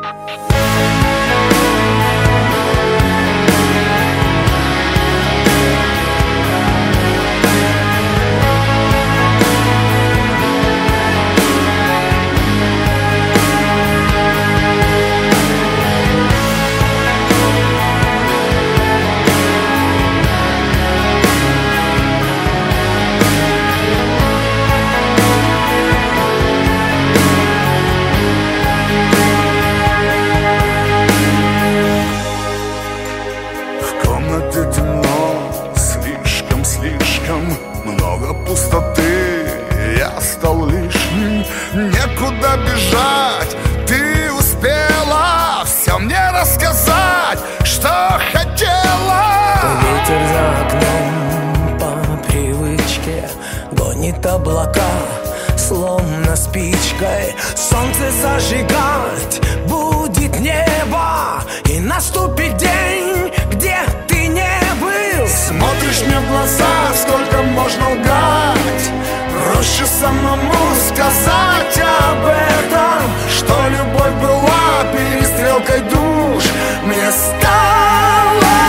Много пустоты, я стал лишним. Некуда бежать, ты успела все мне рассказать, что хотела. Ветер за окном по привычке гонит облака, словно спичкой. Солнце зажигать будет небо, и наступит день, где ты не был. Смотришь мне в глаза, сколько можно лгать. Проще самому сказать об этом, что любовь была перестрелкой душ. Мне стало